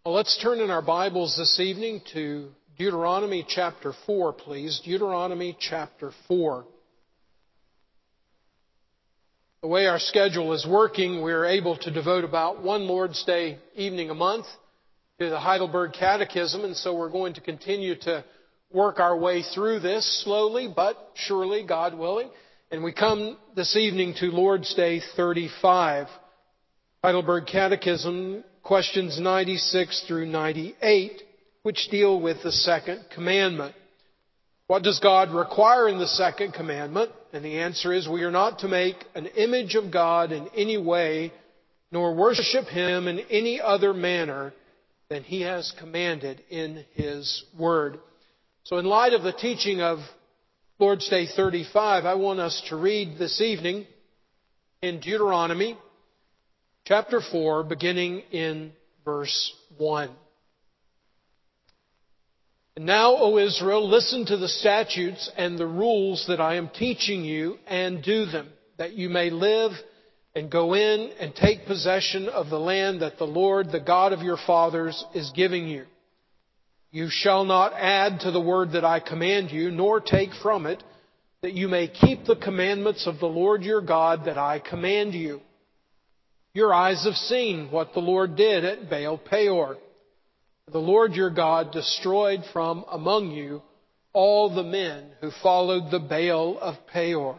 Well, let's turn in our Bibles this evening to Deuteronomy chapter 4, please. Deuteronomy chapter 4. The way our schedule is working, we're able to devote about one Lord's Day evening a month to the Heidelberg Catechism, and so we're going to continue to work our way through this slowly but surely, God willing. And we come this evening to Lord's Day 35. Heidelberg Catechism, questions 96 through 98, which deal with the second commandment. What does God require in the second commandment? And the answer is we are not to make an image of God in any way, nor worship Him in any other manner than He has commanded in His Word. So in light of the teaching of Lord's Day 35, I want us to read this evening in Deuteronomy chapter 4, beginning in verse 1. And now, O Israel, listen to the statutes and the rules that I am teaching you, and do them, that you may live and go in and take possession of the land that the Lord, the God of your fathers, is giving you. You shall not add to the word that I command you, nor take from it, that you may keep the commandments of the Lord your God that I command you. Your eyes have seen what the Lord did at Baal Peor. The Lord your God destroyed from among you all the men who followed the Baal of Peor.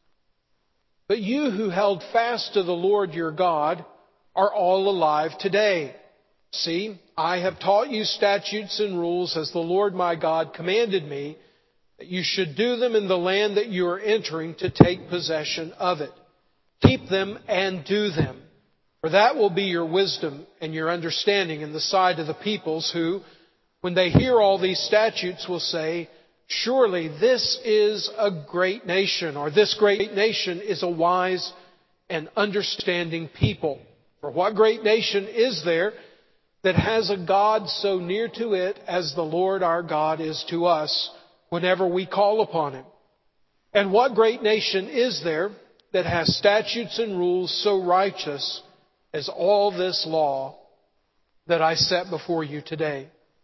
But you who held fast to the Lord your God are all alive today. See, I have taught you statutes and rules as the Lord my God commanded me, that you should do them in the land that you are entering to take possession of it. Keep them and do them. For that will be your wisdom and your understanding in the sight of the peoples who, when they hear all these statutes, will say, surely this is a great nation, or this great nation is a wise and understanding people. For what great nation is there that has a God so near to it as the Lord our God is to us whenever we call upon Him? And what great nation is there that has statutes and rules so righteous as all this law that I set before you today?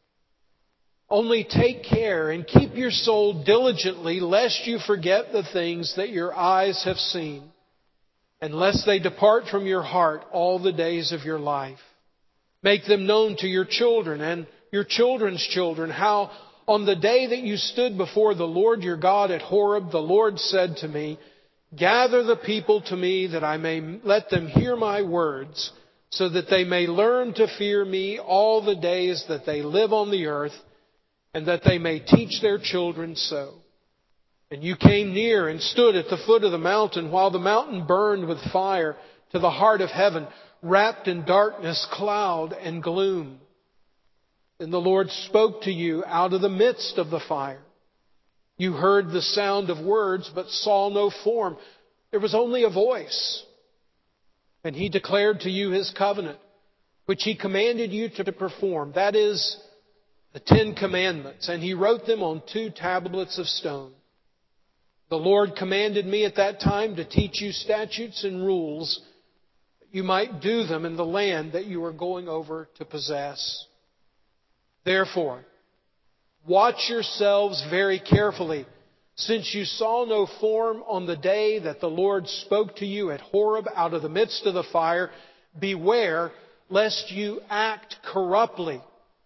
Only take care and keep your soul diligently, lest you forget the things that your eyes have seen, and lest they depart from your heart all the days of your life. Make them known to your children and your children's children, how on the day that you stood before the Lord your God at Horeb, the Lord said to me, gather the people to me that I may let them hear my words, so that they may learn to fear me all the days that they live on the earth, and that they may teach their children so. And you came near and stood at the foot of the mountain, while the mountain burned with fire to the heart of heaven, wrapped in darkness, cloud, and gloom. Then the Lord spoke to you out of the midst of the fire. You heard the sound of words, but saw no form. There was only a voice. And He declared to you His covenant, which He commanded you to perform. That is the 10 Commandments. And He wrote them on 2 tablets of stone. The Lord commanded me at that time to teach you statutes and rules, that you might do them in the land that you are going over to possess. Therefore, watch yourselves very carefully, since you saw no form on the day that the Lord spoke to you at Horeb out of the midst of the fire. Beware lest you act corruptly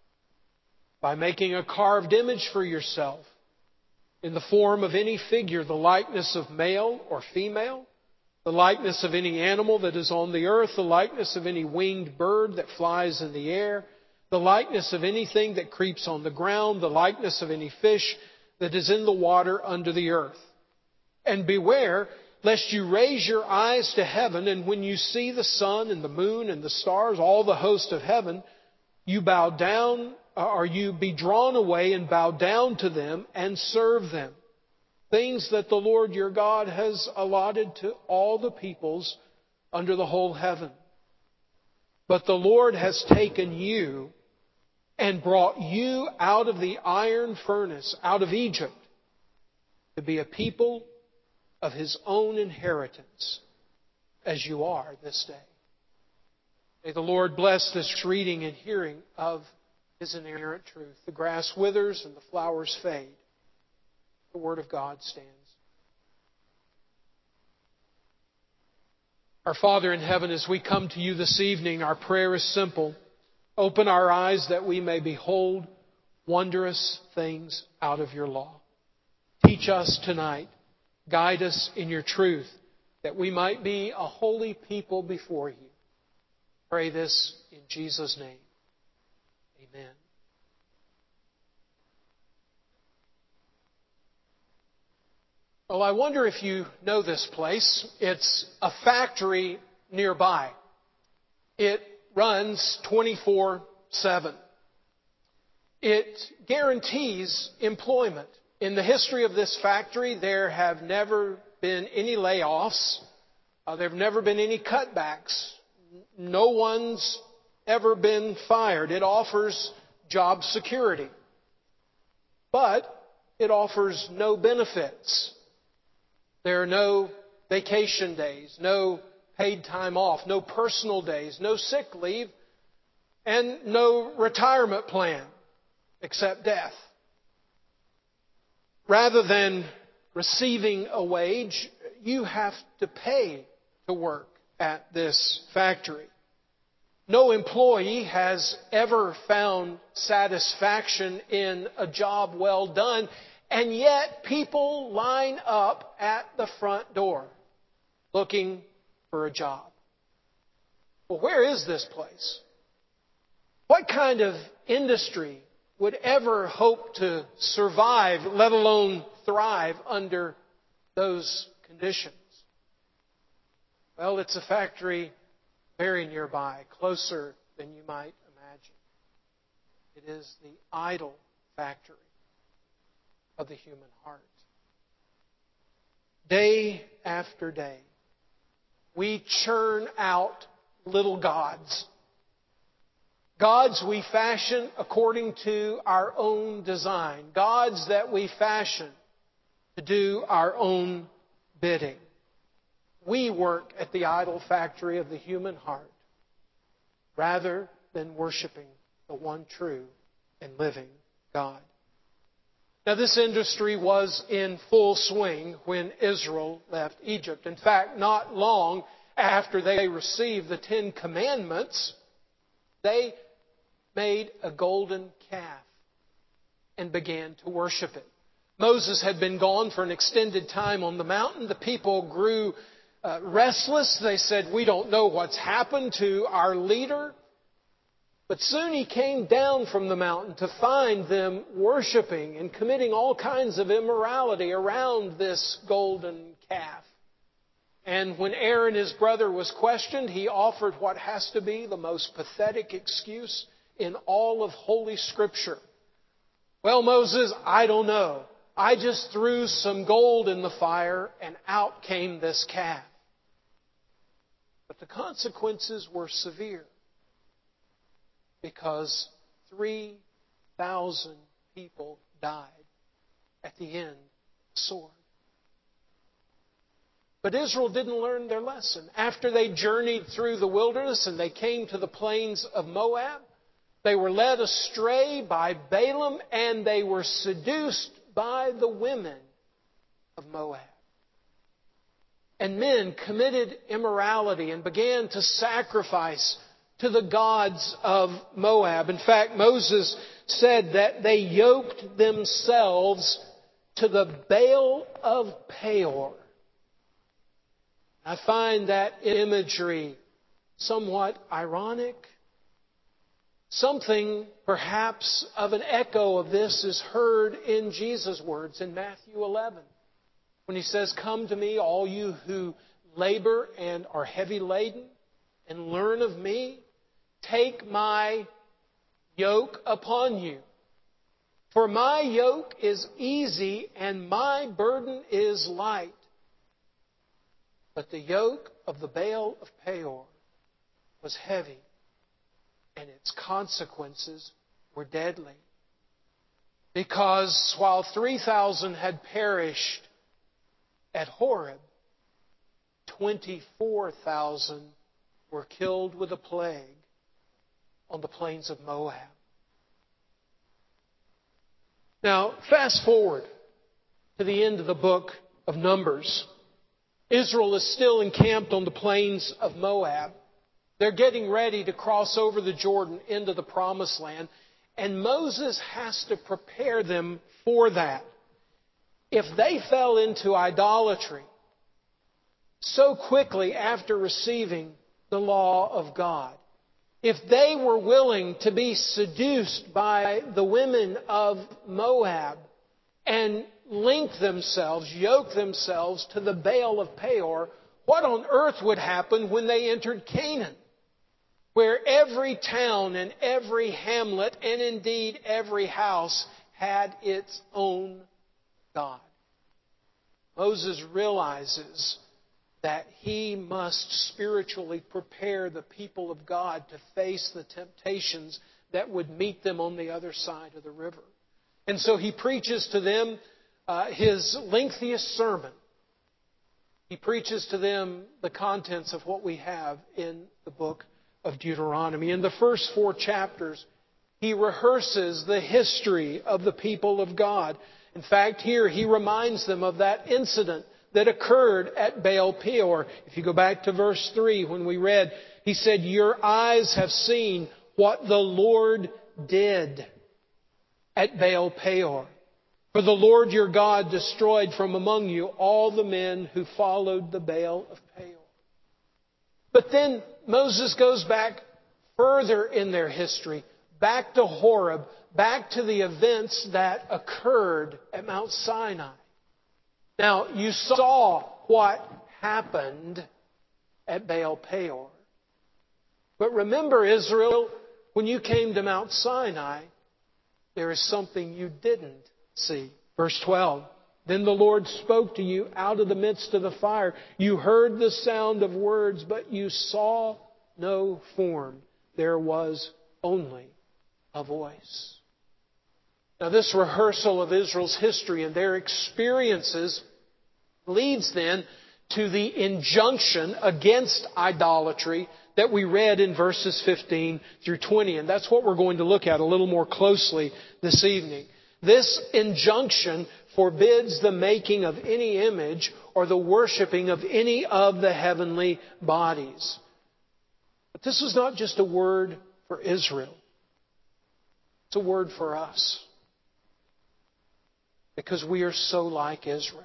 by making a carved image for yourself in the form of any figure, the likeness of male or female, the likeness of any animal that is on the earth, the likeness of any winged bird that flies in the air, the likeness of anything that creeps on the ground, the likeness of any fish that is in the water under the earth. And beware lest you raise your eyes to heaven, and when you see the sun and the moon and the stars, all the host of heaven, you bow down, or you be drawn away and bow down to them and serve them. Things that the Lord your God has allotted to all the peoples under the whole heaven. But the Lord has taken you and brought you out of the iron furnace, out of Egypt, to be a people of His own inheritance, as you are this day. May the Lord bless this reading and hearing of His inerrant truth. The grass withers and the flowers fade. The Word of God stands. Our Father in heaven, as we come to You this evening, our prayer is simple. Open our eyes that we may behold wondrous things out of Your law. Teach us tonight. Guide us in Your truth, that we might be a holy people before You. Pray this in Jesus' name. Amen. Well, I wonder if you know this place. It's a factory nearby. It runs 24/7. It guarantees employment. In the history of this factory, there have never been any layoffs. There have never been any cutbacks. No one's ever been fired. It offers job security. But it offers no benefits. There are no vacation days, no paid time off, no personal days, no sick leave, and no retirement plan except death. Rather than receiving a wage, you have to pay to work at this factory. No employee has ever found satisfaction in a job well done, and yet people line up at the front door looking for a job. Well, where is this place? What kind of industry would ever hope to survive, let alone thrive, under those conditions? Well, it's a factory very nearby, closer than you might imagine. It is the idol factory of the human heart. Day after day, we churn out little gods. Gods we fashion according to our own design. Gods that we fashion to do our own bidding. We work at the idol factory of the human heart rather than worshiping the one true and living God. Now, this industry was in full swing when Israel left Egypt. In fact, not long after they received the 10 Commandments, they made a golden calf and began to worship it. Moses had been gone for an extended time on the mountain. The people grew restless. They said, "We don't know what's happened to our leader." But soon he came down from the mountain to find them worshiping and committing all kinds of immorality around this golden calf. And when Aaron, his brother, was questioned, he offered what has to be the most pathetic excuse in all of Holy Scripture. "Well, Moses, I don't know. I just threw some gold in the fire and out came this calf." But the consequences were severe, because 3,000 people died at the end of the sword. But Israel didn't learn their lesson. After they journeyed through the wilderness and they came to the plains of Moab, they were led astray by Balaam and they were seduced by the women of Moab. And men committed immorality and began to sacrifice to the gods of Moab. In fact, Moses said that they yoked themselves to the Baal of Peor. I find that imagery somewhat ironic. Something perhaps of an echo of this is heard in Jesus' words in Matthew 11. When He says, "Come to me, all you who labor and are heavy laden, and learn of me. Take my yoke upon you. For my yoke is easy and my burden is light." But the yoke of the Baal of Peor was heavy, and its consequences were deadly. Because while 3,000 had perished at Horeb, 24,000 were killed with a plague on the plains of Moab. Now, fast forward to the end of the book of Numbers. Israel is still encamped on the plains of Moab. They're getting ready to cross over the Jordan into the Promised Land. And Moses has to prepare them for that. If they fell into idolatry so quickly after receiving the law of God, if they were willing to be seduced by the women of Moab and link themselves, yoke themselves to the Baal of Peor, what on earth would happen when they entered Canaan, where every town and every hamlet and indeed every house had its own God? Moses realizes that he must spiritually prepare the people of God to face the temptations that would meet them on the other side of the river. And so he preaches to them his lengthiest sermon. He preaches to them the contents of what we have in the book of Deuteronomy. In the first 4 chapters, he rehearses the history of the people of God. In fact, here he reminds them of that incident that occurred at Baal Peor. If you go back to verse 3, when we read, he said, "Your eyes have seen what the Lord did at Baal Peor. For the Lord your God destroyed from among you all the men who followed the Baal of Peor." But then Moses goes back further in their history, back to Horeb, back to the events that occurred at Mount Sinai. Now, you saw what happened at Baal Peor. But remember, Israel, when you came to Mount Sinai, there is something you didn't see. Verse 12, "Then the Lord spoke to you out of the midst of the fire. You heard the sound of words, but you saw no form. There was only a voice." Now, this rehearsal of Israel's history and their experiences leads then to the injunction against idolatry that we read in verses 15 through 20. And that's what we're going to look at a little more closely this evening. This injunction forbids the making of any image or the worshiping of any of the heavenly bodies. But this is not just a word for Israel. It's a word for us. Because we are so like Israel.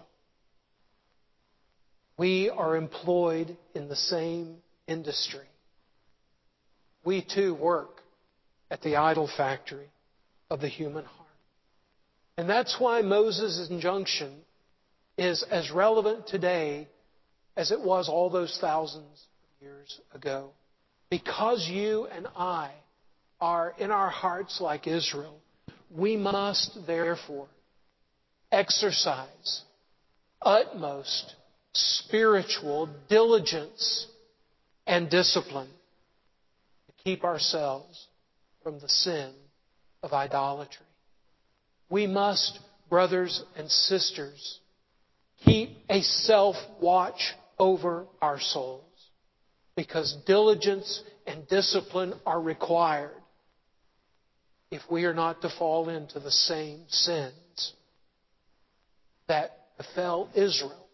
We are employed in the same industry. We too work at the idol factory of the human heart. And that's why Moses' injunction is as relevant today as it was all those thousands of years ago. Because you and I are in our hearts like Israel, we must therefore exercise utmost spiritual diligence and discipline to keep ourselves from the sin of idolatry. We must, brothers and sisters, keep a self-watch over our souls, because diligence and discipline are required if we are not to fall into the same sins that befell Israel,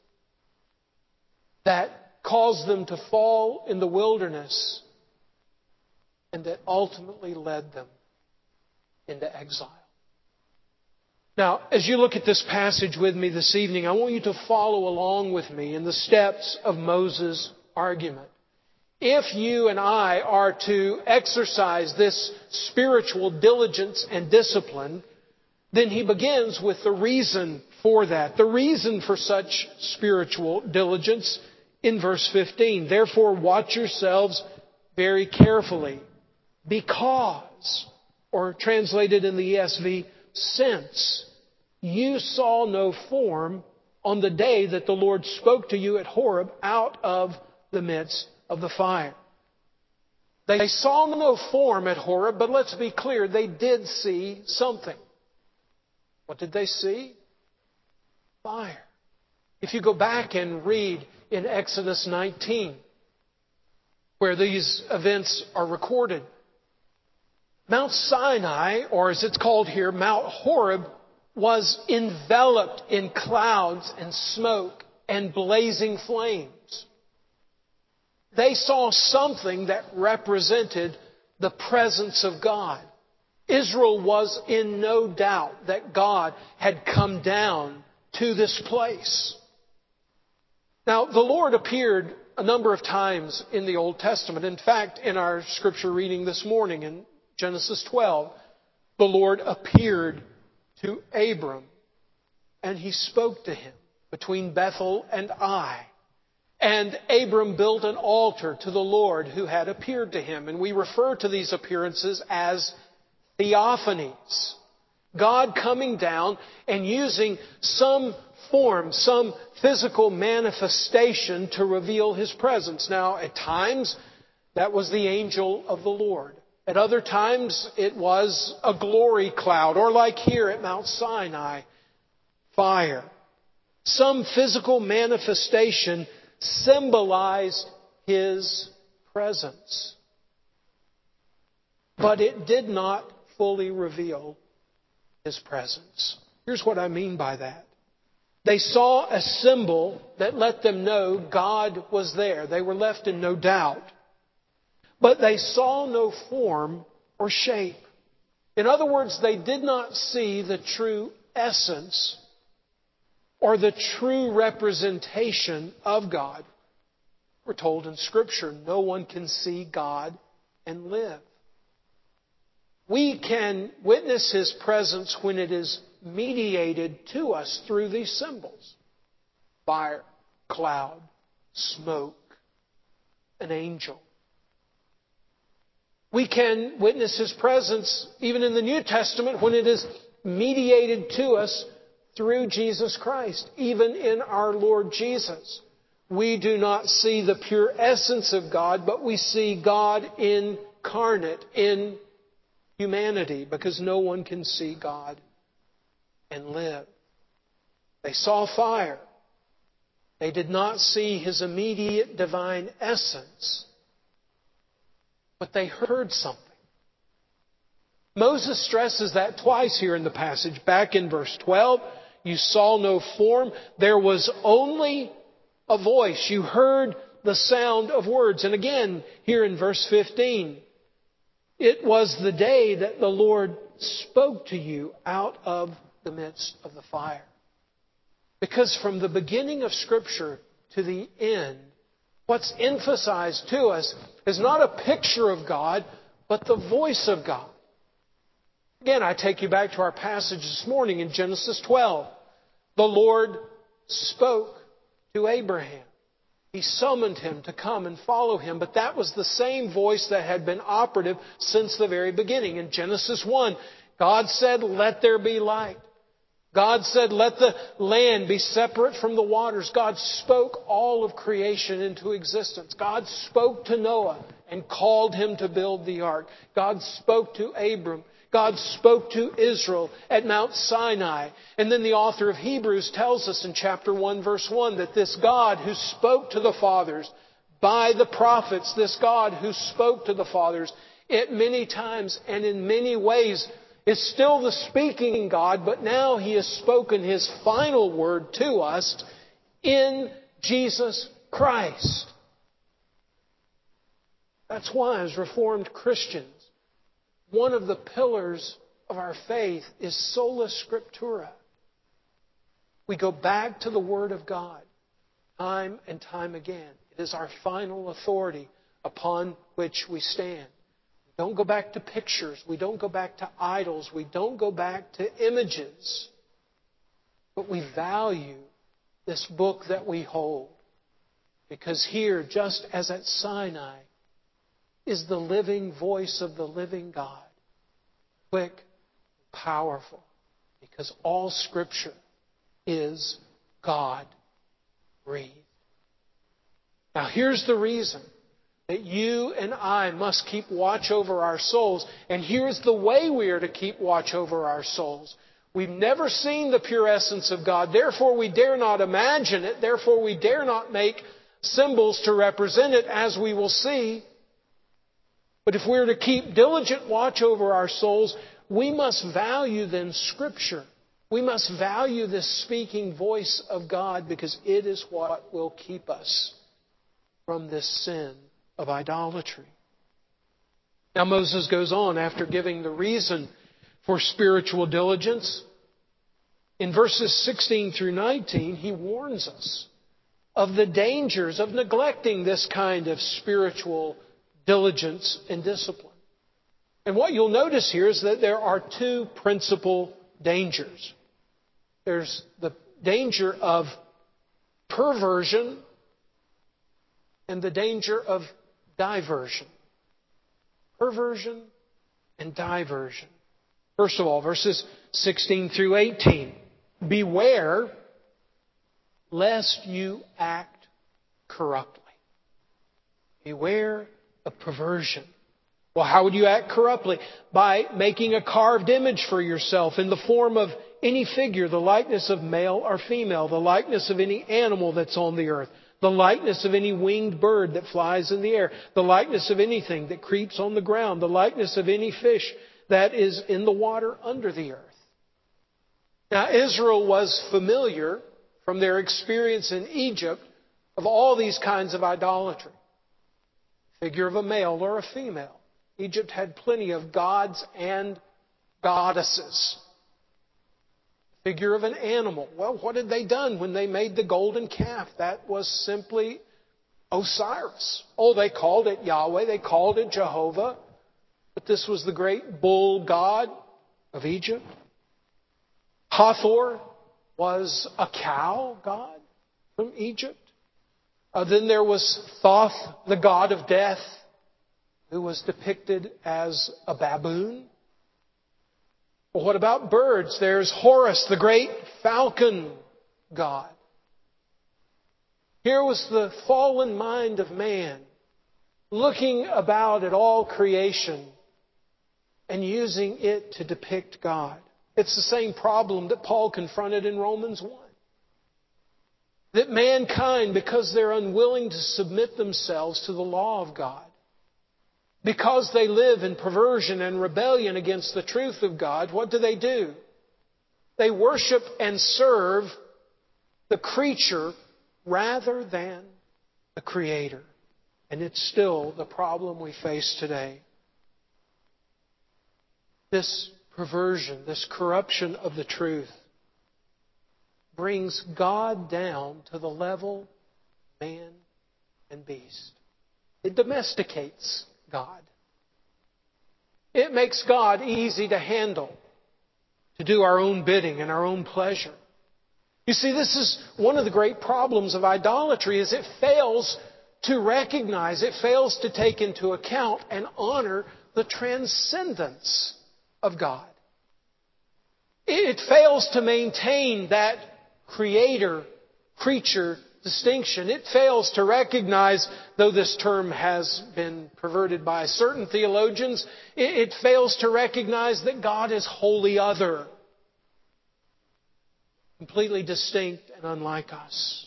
that caused them to fall in the wilderness, and that ultimately led them into exile. Now, as you look at this passage with me this evening, I want you to follow along with me in the steps of Moses' argument. If you and I are to exercise this spiritual diligence and discipline, then he begins with the reason for that. The reason for such spiritual diligence in verse 15. "Therefore, watch yourselves very carefully, because," or translated in the ESV, "since you saw no form on the day that the Lord spoke to you at Horeb out of the midst of the fire." They saw no form at Horeb, but let's be clear, they did see something. What did they see? Fire. If you go back and read in Exodus 19, where these events are recorded. Mount Sinai, or as it's called here, Mount Horeb, was enveloped in clouds and smoke and blazing flames. They saw something that represented the presence of God. Israel was in no doubt that God had come down to this place. Now, the Lord appeared a number of times in the Old Testament. In fact, in our scripture reading this morning in Genesis 12, the Lord appeared to Abram and He spoke to him between Bethel and Ai. And Abram built an altar to the Lord who had appeared to him. And we refer to these appearances as theophanies. God coming down and using some form, some physical manifestation to reveal His presence. Now, at times, that was the angel of the Lord. At other times, it was a glory cloud, or like here at Mount Sinai, fire. Some physical manifestation symbolized His presence. But it did not fully reveal His presence. Here's what I mean by that. They saw a symbol that let them know God was there. They were left in no doubt. But they saw no form or shape. In other words, they did not see the true essence or the true representation of God. We're told in Scripture, no one can see God and live. We can witness His presence when it is mediated to us through these symbols. Fire, cloud, smoke, an angel. We can witness His presence even in the New Testament when it is mediated to us through Jesus Christ, even in our Lord Jesus. We do not see the pure essence of God, but we see God incarnate in humanity, because no one can see God and live. They saw fire. They did not see His immediate divine essence, but they heard something. Moses stresses that twice here in the passage. Back in verse 12, you saw no form. There was only a voice. You heard the sound of words. And again, here in verse 15, it was the day that the Lord spoke to you out of the midst of the fire. Because from the beginning of Scripture to the end, what's emphasized to us is not a picture of God, but the voice of God. Again, I take you back to our passage this morning in Genesis 12. The Lord spoke to Abraham. He summoned him to come and follow Him, but that was the same voice that had been operative since the very beginning. In Genesis 1, God said, "Let there be light." God said, "Let the land be separate from the waters." God spoke all of creation into existence. God spoke to Noah and called him to build the ark. God spoke to Abram. God spoke to Israel at Mount Sinai. And then the author of Hebrews tells us in chapter 1, verse 1, that this God who spoke to the fathers by the prophets, this God who spoke to the fathers at many times and in many ways, is still the speaking God, but now He has spoken His final word to us in Jesus Christ. That's why, as Reformed Christians, one of the pillars of our faith is sola scriptura. We go back to the Word of God time and time again. It is our final authority upon which we stand. We don't go back to pictures. We don't go back to idols. We don't go back to images. But we value this book that we hold. Because here, just as at Sinai, is the living voice of the living God. Quick, powerful. Because all Scripture is God-breathed. Now here's the reason that you and I must keep watch over our souls. And here's the way we are to keep watch over our souls. We've never seen the pure essence of God. Therefore, we dare not imagine it. Therefore, we dare not make symbols to represent it, as we will see But if we're to keep diligent watch over our souls, we must value then Scripture. We must value this speaking voice of God, because it is what will keep us from this sin of idolatry. Now Moses goes on after giving the reason for spiritual diligence. In verses 16 through 19, he warns us of the dangers of neglecting this kind of spiritual diligence and discipline. And what you'll notice here is that there are two principal dangers. There's the danger of perversion and the danger of diversion. Perversion and diversion. First of all, verses 16 through 18. Beware lest you act corruptly. Beware of perversion. Well, how would you act corruptly? By making a carved image for yourself in the form of any figure, the likeness of male or female, the likeness of any animal that's on the earth, the likeness of any winged bird that flies in the air, the likeness of anything that creeps on the ground, the likeness of any fish that is in the water under the earth. Now, Israel was familiar from their experience in Egypt of all these kinds of idolatry. Figure of a male or a female. Egypt had plenty of gods and goddesses. Figure of an animal. Well, what had they done when they made the golden calf? That was simply Osiris. Oh, they called it Yahweh. They called it Jehovah. But this was the great bull god of Egypt. Hathor was a cow god from Egypt. Then there was Thoth, the god of death, who was depicted as a baboon. Well, what about birds? There's Horus, the great falcon god. Here was the fallen mind of man, looking about at all creation and using it to depict God. It's the same problem that Paul confronted in Romans 1. That mankind, because they're unwilling to submit themselves to the law of God, because they live in perversion and rebellion against the truth of God, what do? They worship and serve the creature rather than the Creator. And it's still the problem we face today. This perversion, this corruption of the truth, brings God down to the level of man and beast. It domesticates God. It makes God easy to handle, to do our own bidding and our own pleasure. You see, this is one of the great problems of idolatry, is it fails to recognize, it fails to take into account and honor the transcendence of God. It fails to maintain that creator-creature distinction. It fails to recognize, though this term has been perverted by certain theologians, it fails to recognize that God is wholly other, completely distinct and unlike us.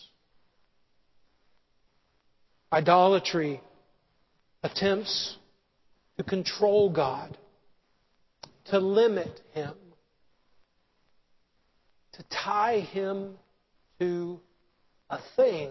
Idolatry attempts to control God, to limit Him, to tie Him to a thing.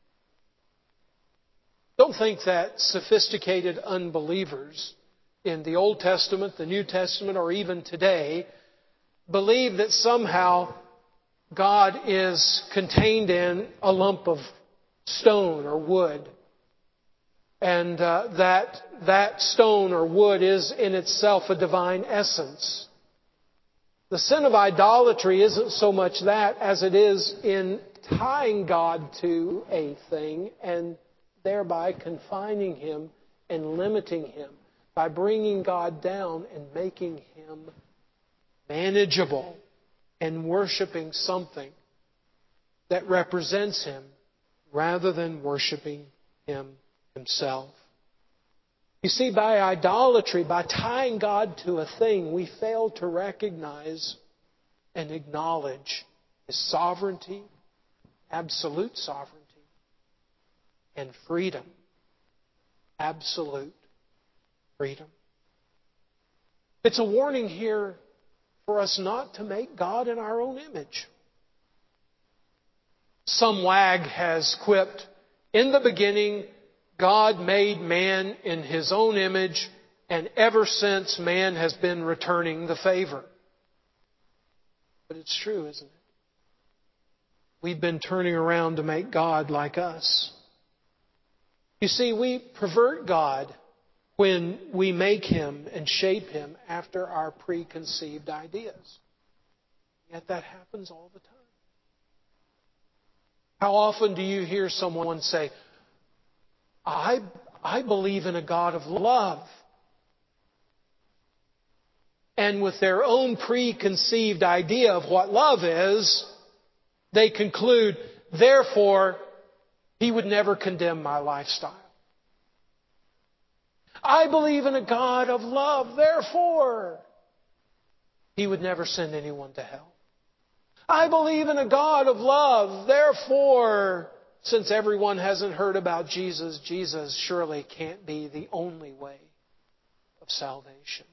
Don't think that sophisticated unbelievers in the Old Testament, the New Testament, or even today believe that somehow God is contained in a lump of stone or wood, and that stone or wood is in itself a divine essence. The sin of idolatry isn't so much that as it is in tying God to a thing and thereby confining Him and limiting Him by bringing God down and making Him manageable and worshiping something that represents Him rather than worshiping Him Himself. You see, by idolatry, by tying God to a thing, we fail to recognize and acknowledge His sovereignty, absolute sovereignty, and freedom, absolute freedom. It's a warning here for us not to make God in our own image. Some wag has quipped, "In the beginning, God made man in His own image, and ever since man has been returning the favor." But it's true, isn't it? We've been turning around to make God like us. You see, we pervert God when we make Him and shape Him after our preconceived ideas. Yet that happens all the time. How often do you hear someone say, I believe in a God of love. And with their own preconceived idea of what love is, they conclude, therefore, He would never condemn my lifestyle. I believe in a God of love, therefore, He would never send anyone to hell. I believe in a God of love, therefore, since everyone hasn't heard about Jesus, Jesus surely can't be the only way of salvation.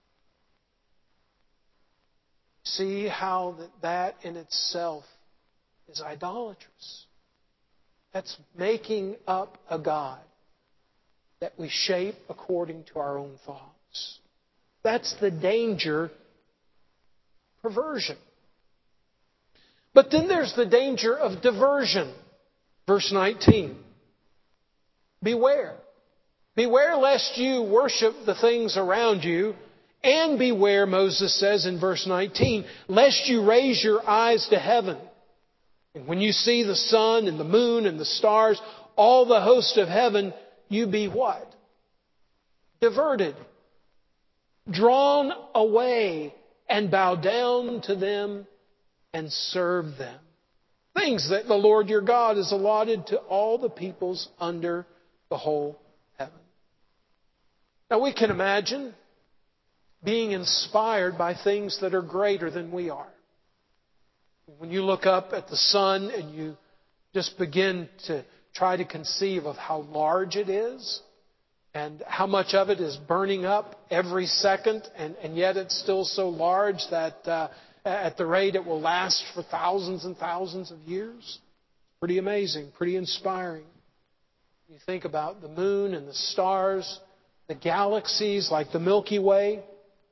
See how that in itself is idolatrous. That's making up a God that we shape according to our own thoughts. That's the danger of perversion. But then there's the danger of diversion. Verse 19. Beware. Beware lest you worship the things around you. And beware, Moses says in verse 19, lest you raise your eyes to heaven. And when you see the sun and the moon and the stars, all the host of heaven, you be what? Diverted. Drawn away and bow down to them and serve them. Things that the Lord your God has allotted to all the peoples under the whole heaven. Now we can imagine being inspired by things that are greater than we are. When you look up at the sun and you just begin to try to conceive of how large it is and how much of it is burning up every second, and yet it's still so large that at the rate it will last for thousands and thousands of years. Pretty amazing, pretty inspiring. You think about the moon and the stars, the galaxies like the Milky Way.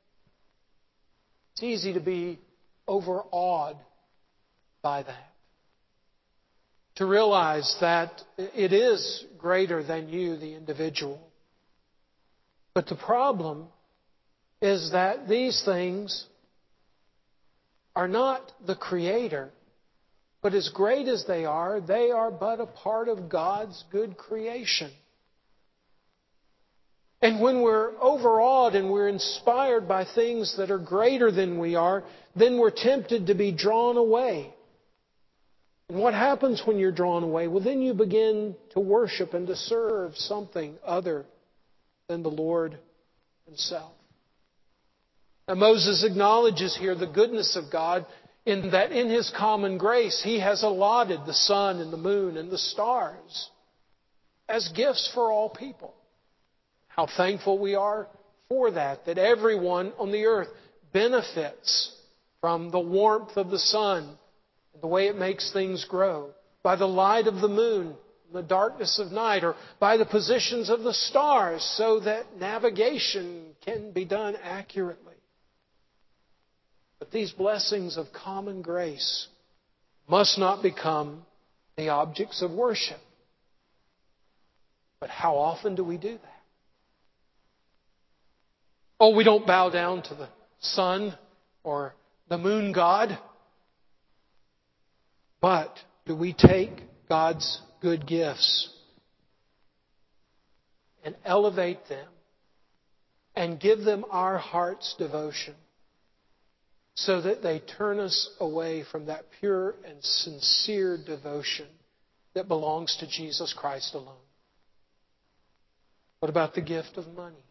It's easy to be overawed by that. To realize that it is greater than you, the individual. But the problem is that these things are not the Creator. But as great as they are but a part of God's good creation. And when we're overawed and we're inspired by things that are greater than we are, then we're tempted to be drawn away. And what happens when you're drawn away? Well, then you begin to worship and to serve something other than the Lord Himself. Now, Moses acknowledges here the goodness of God in that in His common grace, He has allotted the sun and the moon and the stars as gifts for all people. How thankful we are for that everyone on the earth benefits from the warmth of the sun and the way it makes things grow, by the light of the moon, the darkness of night, or by the positions of the stars so that navigation can be done accurately. But these blessings of common grace must not become the objects of worship. But how often do we do that? Oh, we don't bow down to the sun or the moon god. But do we take God's good gifts and elevate them and give them our heart's devotion so that they turn us away from that pure and sincere devotion that belongs to Jesus Christ alone? What about the gift of money?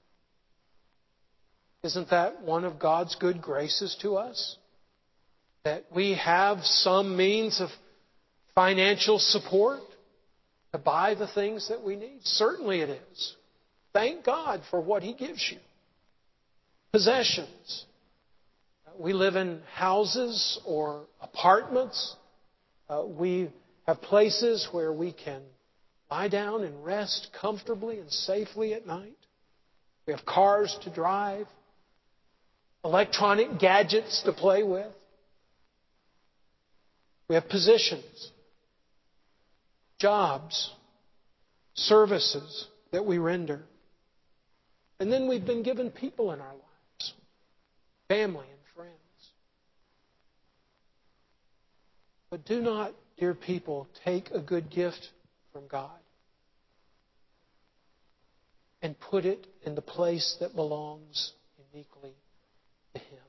Isn't that one of God's good graces to us? That we have some means of financial support to buy the things that we need? Certainly it is. Thank God for what He gives you. Possessions. We live in houses or apartments. We have places where we can lie down and rest comfortably and safely at night. We have cars to drive, electronic gadgets to play with. We have positions, jobs, services that we render. And then we've been given people in our lives, family and friends. But do not, dear people, take a good gift from God and put it in the place that belongs uniquely to Him.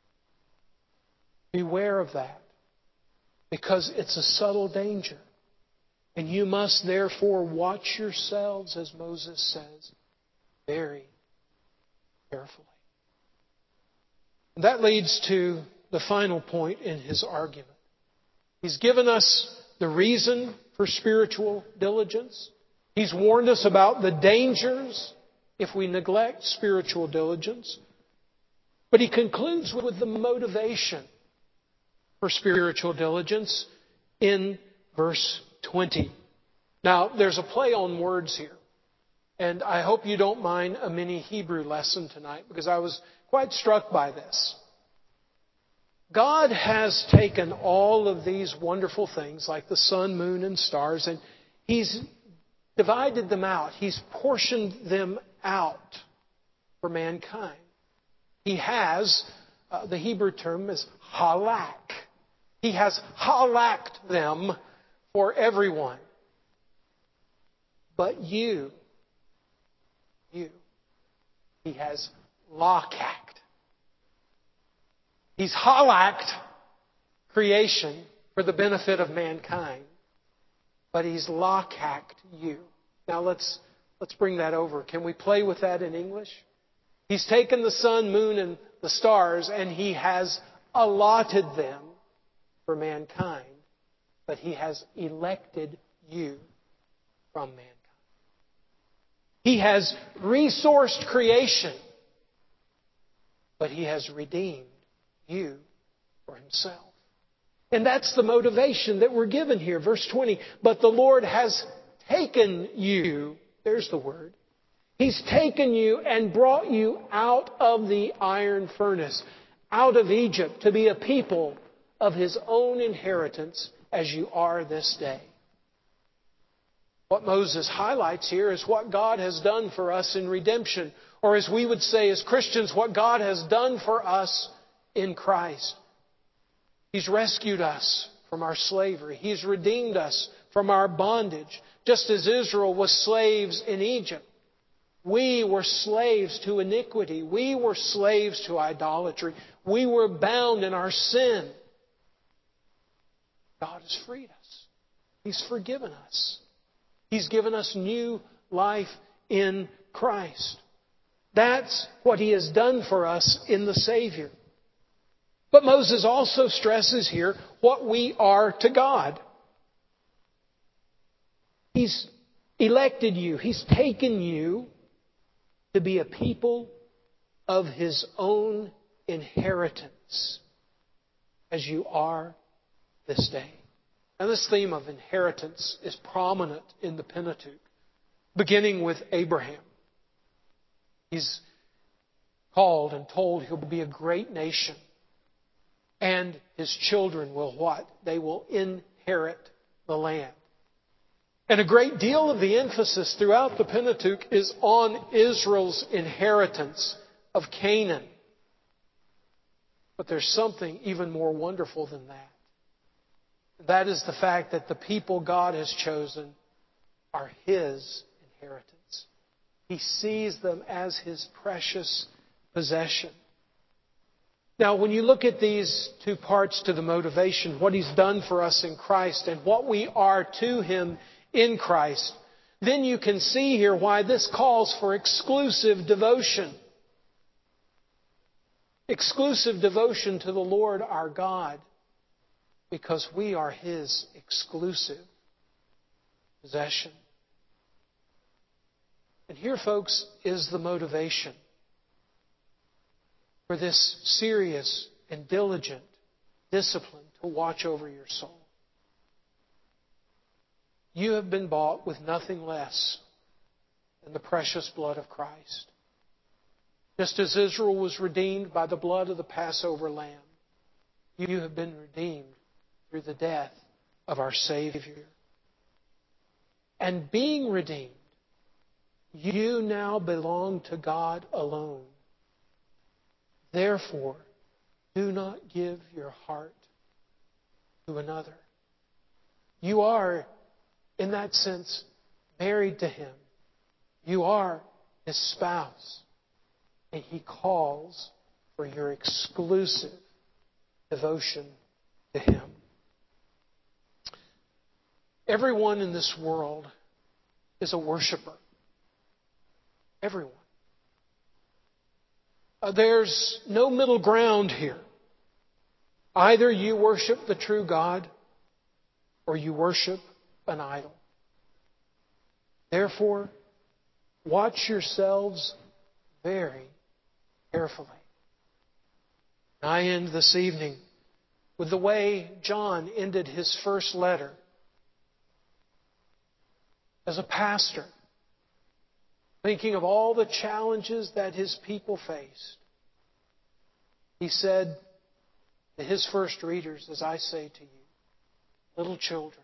Beware of that, because it's a subtle danger. And you must therefore watch yourselves, as Moses says, very carefully. And that leads to the final point in his argument. He's given us the reason for spiritual diligence. He's warned us about the dangers if we neglect spiritual diligence. But he concludes with the motivation for spiritual diligence in verse 20. Now, there's a play on words here. And I hope you don't mind a mini Hebrew lesson tonight, because I was quite struck by this. God has taken all of these wonderful things like the sun, moon, and stars, and He's divided them out. He's portioned them out for mankind. He has, the Hebrew term is halak. He has halaked them for everyone. But you, He has lakaked. He's halaked creation for the benefit of mankind, but He's lakaked you. Now let's bring that over. Can we play with that in English? He's taken the sun, moon, and the stars, and He has allotted them for mankind, but He has elected you from mankind. He has resourced creation, but He has redeemed you for Himself. And that's the motivation that we're given here. Verse 20, but the Lord has taken you, there's the word, He's taken you and brought you out of the iron furnace, out of Egypt, to be a people of His own inheritance, as you are this day. What Moses highlights here is what God has done for us in redemption, or as we would say as Christians, what God has done for us in Christ. He's rescued us from our slavery. He's redeemed us from our bondage. Just as Israel was slaves in Egypt, we were slaves to iniquity. We were slaves to idolatry. We were bound in our sin. God has freed us. He's forgiven us. He's given us new life in Christ. That's what He has done for us in the Savior. But Moses also stresses here what we are to God. He's elected you. He's taken you to be a people of His own inheritance, as you are this day. Now, this theme of inheritance is prominent in the Pentateuch, beginning with Abraham. He's called and told he'll be a great nation. And his children will what? They will inherit the land. And a great deal of the emphasis throughout the Pentateuch is on Israel's inheritance of Canaan. But there's something even more wonderful than that. That is the fact that the people God has chosen are His inheritance. He sees them as His precious possession. Now, when you look at these two parts to the motivation, what He's done for us in Christ and what we are to Him in Christ, then you can see here why this calls for exclusive devotion. Exclusive devotion to the Lord our God, because we are His exclusive possession. And here, folks, is the motivation for this serious and diligent discipline to watch over your soul. You have been bought with nothing less than the precious blood of Christ. Just as Israel was redeemed by the blood of the Passover lamb, you have been redeemed through the death of our Savior. And being redeemed, you now belong to God alone. Therefore, do not give your heart to another. You are, in that sense, married to Him. You are His spouse. And He calls for your exclusive devotion to Him. Everyone in this world is a worshiper. Everyone. There's no middle ground here. Either you worship the true God or you worship an idol. Therefore, watch yourselves very carefully. I end this evening with the way John ended his first letter. As a pastor, thinking of all the challenges that his people faced, he said to his first readers, as I say to you, little children,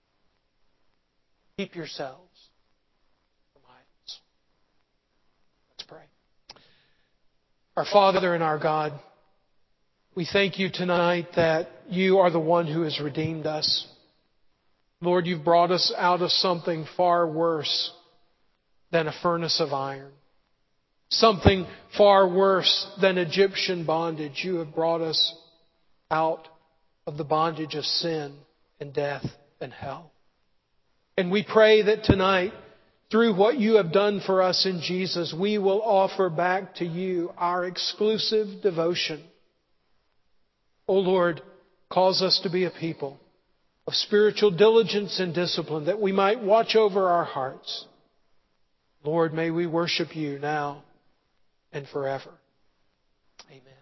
keep yourselves from idols. Let's pray. Our Father and our God, we thank you tonight that you are the one who has redeemed us. Lord, you've brought us out of something far worse than a furnace of iron. Something far worse than Egyptian bondage. You have brought us out of the bondage of sin and death and hell. And we pray that tonight, through what you have done for us in Jesus, we will offer back to you our exclusive devotion. O Lord, cause us to be a people of spiritual diligence and discipline, that we might watch over our hearts. Lord, may we worship you now and forever. Amen.